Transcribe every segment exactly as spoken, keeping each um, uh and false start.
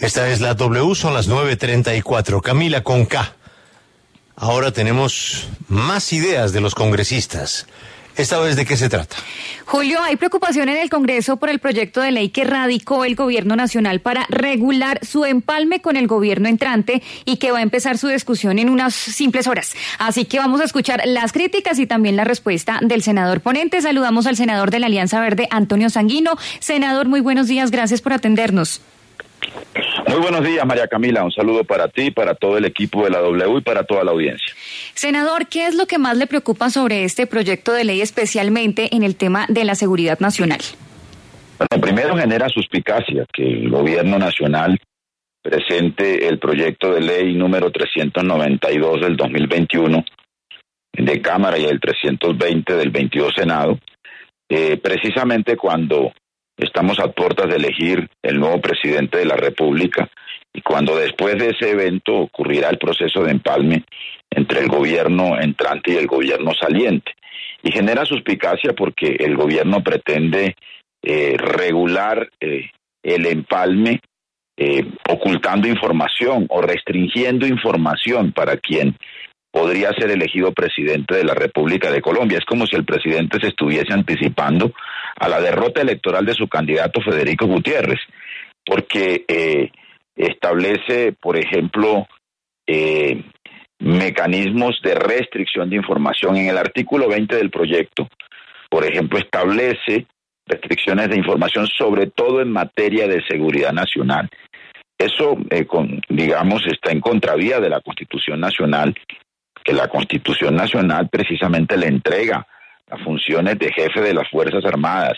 Esta es la W, son las nueve treinta y cuatro. Camila con K. Ahora tenemos más ideas de los congresistas. ¿Esta vez de qué se trata? Julio, hay preocupación en el Congreso por el proyecto de ley que radicó el Gobierno Nacional para regular su empalme con el gobierno entrante y que va a empezar su discusión en unas simples horas. Así que vamos a escuchar las críticas y también la respuesta del senador ponente. Saludamos al senador de la Alianza Verde, Antonio Sanguino. Senador, muy buenos días, gracias por atendernos. Muy buenos días, María Camila. Un saludo para ti, para todo el equipo de la W y para toda la audiencia. Senador, ¿qué es lo que más le preocupa sobre este proyecto de ley, especialmente en el tema de la seguridad nacional? Bueno, primero genera suspicacia que el gobierno nacional presente el proyecto de ley número trescientos noventa y dos del dos mil veintiuno de Cámara y el trescientos veinte del veintidós Senado, eh, precisamente cuando estamos a puertas de elegir el nuevo presidente de la República y cuando después de ese evento ocurrirá el proceso de empalme entre el gobierno entrante y el gobierno saliente. Y genera suspicacia porque el gobierno pretende eh, regular eh, el empalme eh, ocultando información o restringiendo información para quien podría ser elegido presidente de la República de Colombia. Es como si el presidente se estuviese anticipando a la derrota electoral de su candidato Federico Gutiérrez, porque eh, establece, por ejemplo, eh, mecanismos de restricción de información. En el artículo veinte del proyecto, por ejemplo, establece restricciones de información, sobre todo en materia de seguridad nacional. Eso, eh, con, digamos, está en contravía de la Constitución Nacional, que la Constitución Nacional precisamente le entrega las funciones de jefe de las Fuerzas Armadas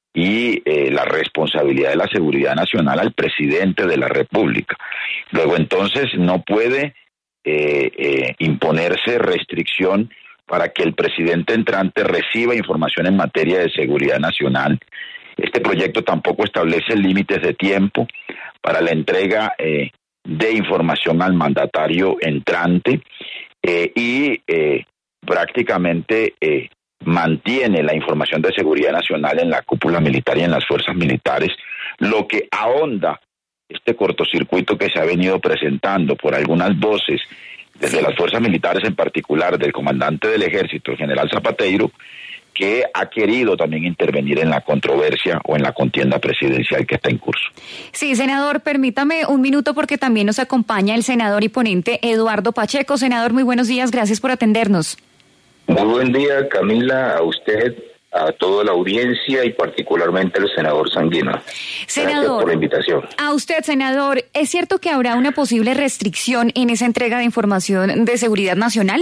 y eh, la responsabilidad de la seguridad nacional al presidente de la República. Luego entonces no puede eh, eh, imponerse restricción para que el presidente entrante reciba información en materia de seguridad nacional. Este proyecto tampoco establece límites de tiempo para la entrega eh, de información al mandatario entrante. Eh, y eh, prácticamente eh, mantiene la información de seguridad nacional en la cúpula militar y en las fuerzas militares, lo que ahonda este cortocircuito que se ha venido presentando por algunas voces desde las fuerzas militares, en particular del comandante del ejército, el general Zapateiro, que ha querido también intervenir en la controversia o en la contienda presidencial que está en curso. Sí, senador, permítame un minuto porque también nos acompaña el senador y ponente Eduardo Pacheco. Senador, muy buenos días, gracias por atendernos. Muy buen día, Camila, a usted, a toda la audiencia y particularmente al senador Sanguino. Senador, gracias por la invitación. A usted, senador, ¿es cierto que habrá una posible restricción en esa entrega de información de seguridad nacional?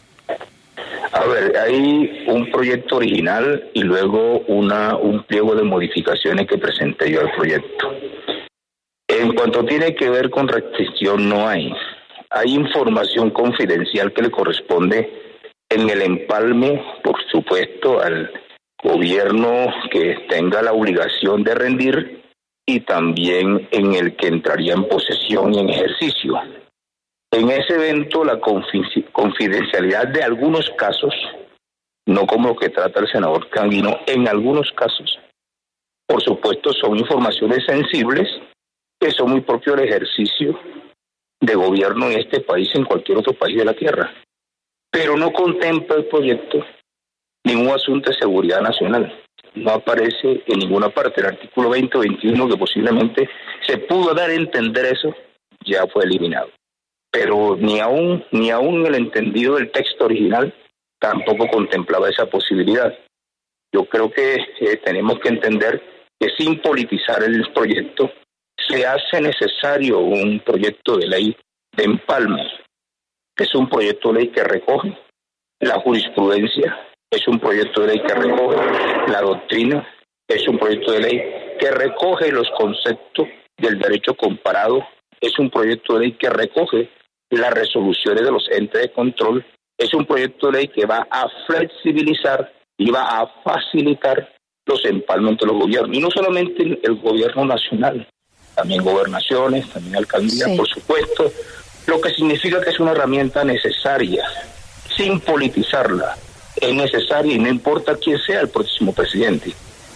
A ver, hay un proyecto original y luego una un pliego de modificaciones que presenté yo al proyecto. En cuanto tiene que ver con restricción, no hay. Hay información confidencial que le corresponde en el empalme, por supuesto, al gobierno que tenga la obligación de rendir y también en el que entraría en posesión y en ejercicio. En ese evento, la confidencialidad de algunos casos, no como lo que trata el senador Sanguino, en algunos casos, por supuesto, son informaciones sensibles que son muy propios del ejercicio de gobierno en este país, en cualquier otro país de la tierra. Pero no contempla el proyecto ningún asunto de seguridad nacional. No aparece en ninguna parte. El artículo veinte o veintiuno, que posiblemente se pudo dar a entender eso, ya fue eliminado. Pero ni aún ni aún el entendido del texto original tampoco contemplaba esa posibilidad. Yo creo que eh, tenemos que entender que sin politizar el proyecto se hace necesario un proyecto de ley de empalme. Es un proyecto de ley que recoge la jurisprudencia, es un proyecto de ley que recoge la doctrina, es un proyecto de ley que recoge los conceptos del derecho comparado, es un proyecto de ley que recoge las resoluciones de los entes de control, es un proyecto de ley que va a flexibilizar y va a facilitar los empalmes de los gobiernos. Y no solamente el gobierno nacional, también gobernaciones, también alcaldías, sí, por supuesto, lo que significa que es una herramienta necesaria, sin politizarla. Es necesaria y no importa quién sea el próximo presidente.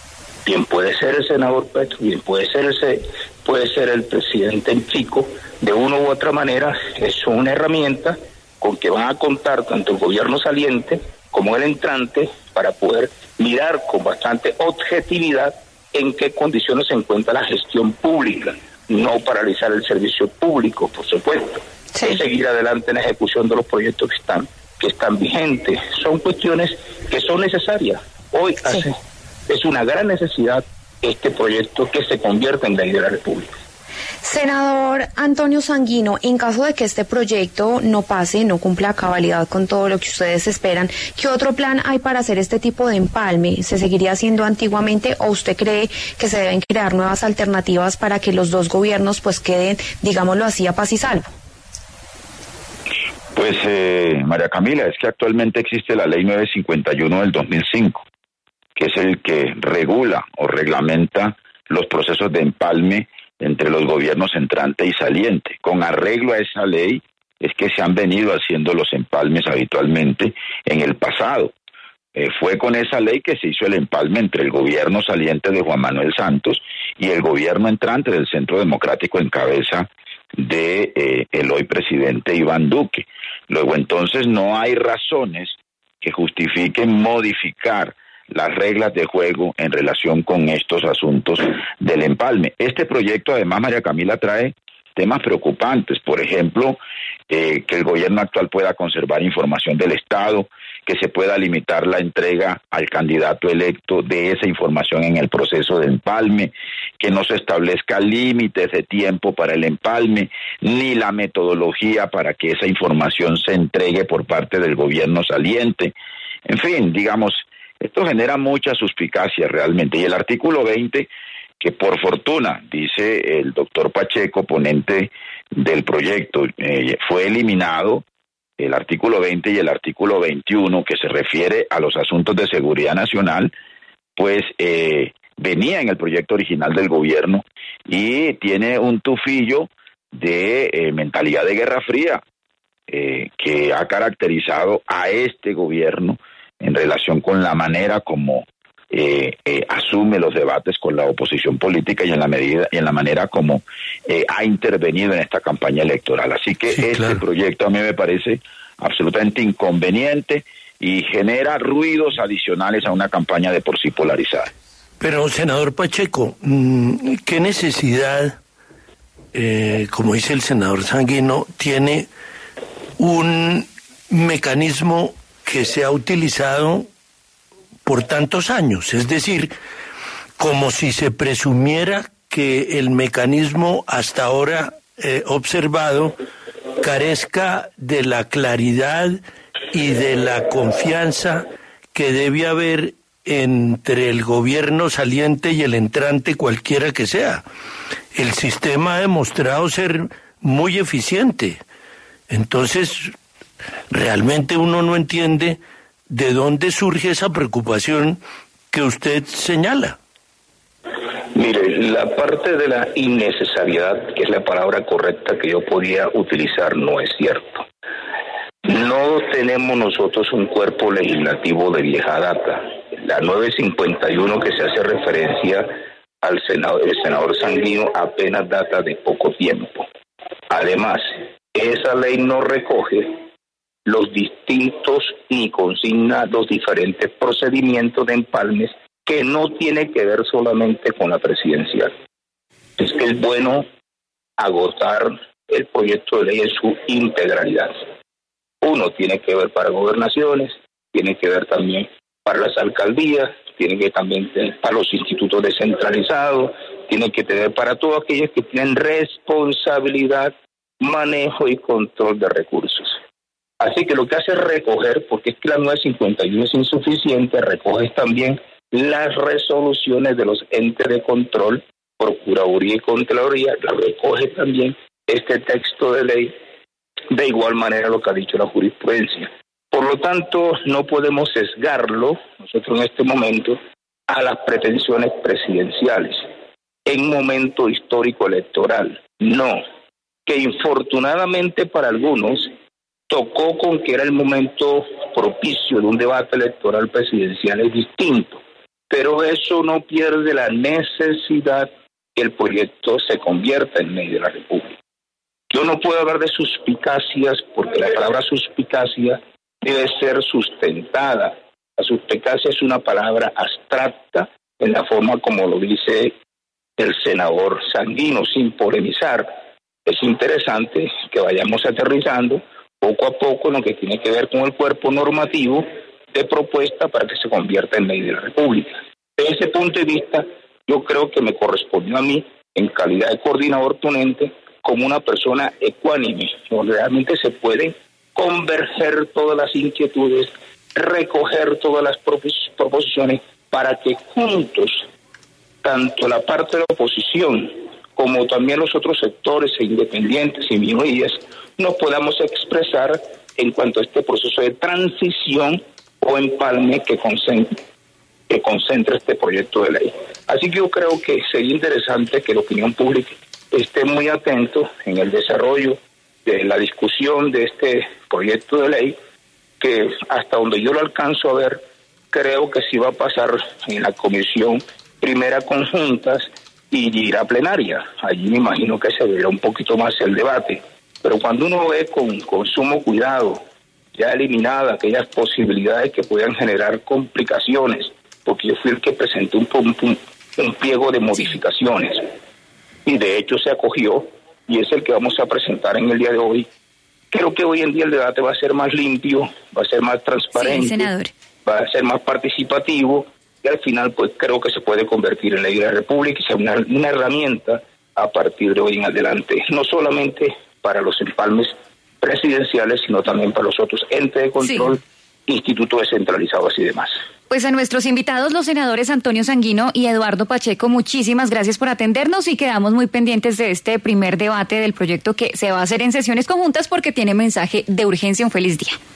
Bien puede ser el senador Petro, bien puede ser el, puede ser el presidente Fico, de una u otra manera es una herramienta con que van a contar tanto el gobierno saliente como el entrante para poder mirar con bastante objetividad en qué condiciones se encuentra la gestión pública, no paralizar el servicio público, por supuesto, sí. Y seguir adelante en la ejecución de los proyectos que están, que están vigentes. Son cuestiones que son necesarias. Hoy sí. hace, es una gran necesidad este proyecto que se convierta en ley de la República. Senador Antonio Sanguino, en caso de que este proyecto no pase, no cumpla a cabalidad con todo lo que ustedes esperan, ¿qué otro plan hay para hacer este tipo de empalme? ¿Se seguiría haciendo antiguamente o usted cree que se deben crear nuevas alternativas para que los dos gobiernos pues queden, digámoslo así, a paz y salvo? Pues, eh, María Camila, es que actualmente existe la ley nueve cincuenta y uno del dos mil cinco, que es el que regula o reglamenta los procesos de empalme entre los gobiernos entrante y saliente. Con arreglo a esa ley es que se han venido haciendo los empalmes habitualmente en el pasado. Eh, fue con esa ley que se hizo el empalme entre el gobierno saliente de Juan Manuel Santos y el gobierno entrante del Centro Democrático en cabeza de eh, el hoy presidente Iván Duque. Luego entonces no hay razones que justifiquen modificar las reglas de juego en relación con estos asuntos del empalme. Este proyecto, además, María Camila, trae temas preocupantes. Por ejemplo, eh, que el gobierno actual pueda conservar información del Estado, que se pueda limitar la entrega al candidato electo de esa información en el proceso de empalme, que no se establezca límites de tiempo para el empalme, ni la metodología para que esa información se entregue por parte del gobierno saliente. En fin, digamos, esto genera mucha suspicacia realmente. Y el artículo veinte, que por fortuna, dice el doctor Pacheco, ponente del proyecto, eh, fue eliminado, el artículo veinte y el artículo veintiuno, que se refiere a los asuntos de seguridad nacional, pues eh, venía en el proyecto original del gobierno y tiene un tufillo de eh, mentalidad de Guerra Fría eh, que ha caracterizado a este gobierno en relación con la manera como eh, eh, asume los debates con la oposición política y en la medida y en la manera como eh, ha intervenido en esta campaña electoral. Así que sí, este claro. proyecto a mí me parece absolutamente inconveniente y genera ruidos adicionales a una campaña de por sí polarizada. Pero, senador Pacheco, ¿qué necesidad, eh, como dice el senador Sanguino, tiene un mecanismo que se ha utilizado por tantos años? Es decir, como si se presumiera que el mecanismo hasta ahora eh, observado carezca de la claridad y de la confianza que debe haber entre el gobierno saliente y el entrante, cualquiera que sea. El sistema ha demostrado ser muy eficiente. Entonces, realmente uno no entiende de dónde surge esa preocupación que usted señala. Mire, la parte de la innecesariedad, que es la palabra correcta que yo podía utilizar, no es cierto. No tenemos nosotros un cuerpo legislativo de vieja data. La nueve cincuenta y uno que se hace referencia al senador, el senador Sanguino apenas data de poco tiempo. Además, esa ley no recoge los distintos ni consigna los diferentes procedimientos de empalmes que no tiene que ver solamente con la presidencial. Es que es bueno agotar el proyecto de ley en su integralidad. Uno tiene que ver para gobernaciones, tiene que ver también para las alcaldías, tiene que también tener para los institutos descentralizados, tiene que tener para todos aquellos que tienen responsabilidad, manejo y control de recursos. Así que lo que hace es recoger, porque es que la nueve cincuenta y uno es insuficiente, recoge también las resoluciones de los entes de control, Procuraduría y Contraloría, la recoge también este texto de ley, de igual manera lo que ha dicho la jurisprudencia. Por lo tanto, no podemos sesgarlo, nosotros en este momento, a las pretensiones presidenciales, en un momento histórico electoral. No, que infortunadamente para algunos tocó con que era el momento propicio de un debate electoral presidencial es distinto. pero eso no pierde la necesidad que el proyecto se convierta en ley de la República. Yo no puedo hablar de suspicacias porque la palabra suspicacia debe ser sustentada. La suspicacia es una palabra abstracta en la forma como lo dice el senador Sanguino, sin polemizar. Es interesante que vayamos aterrizando poco a poco en lo que tiene que ver con el cuerpo normativo de propuesta para que se convierta en ley de la República. Desde ese punto de vista, yo creo que me correspondió a mí, en calidad de coordinador ponente, como una persona ecuánime, donde realmente se pueden converger todas las inquietudes, recoger todas las proposiciones para que juntos, tanto la parte de la oposición como también los otros sectores e independientes y minorías, nos podamos expresar en cuanto a este proceso de transición o empalme que concentra, que concentra este proyecto de ley. Así que yo creo que sería interesante que la opinión pública esté muy atento en el desarrollo de la discusión de este proyecto de ley, que hasta donde yo lo alcanzo a ver, creo que sí va a pasar en la comisión primera conjuntas y irá a plenaria. Allí me imagino que se verá un poquito más el debate. Pero cuando uno ve con, con sumo cuidado, ya eliminadas aquellas posibilidades que puedan generar complicaciones, porque yo fui el que presenté un, un, un pliego de modificaciones, y de hecho se acogió, y es el que vamos a presentar en el día de hoy. Creo que hoy en día el debate va a ser más limpio, va a ser más transparente, sí, senador. Va a ser más participativo, y al final pues creo que se puede convertir en ley de la República y ser una, una herramienta a partir de hoy en adelante, no solamente para los empalmes presidenciales, sino también para los otros entes de control, sí, institutos descentralizados y demás. Pues a nuestros invitados, los senadores Antonio Sanguino y Eduardo Pacheco, muchísimas gracias por atendernos y quedamos muy pendientes de este primer debate del proyecto que se va a hacer en sesiones conjuntas porque tiene mensaje de urgencia. Un feliz día.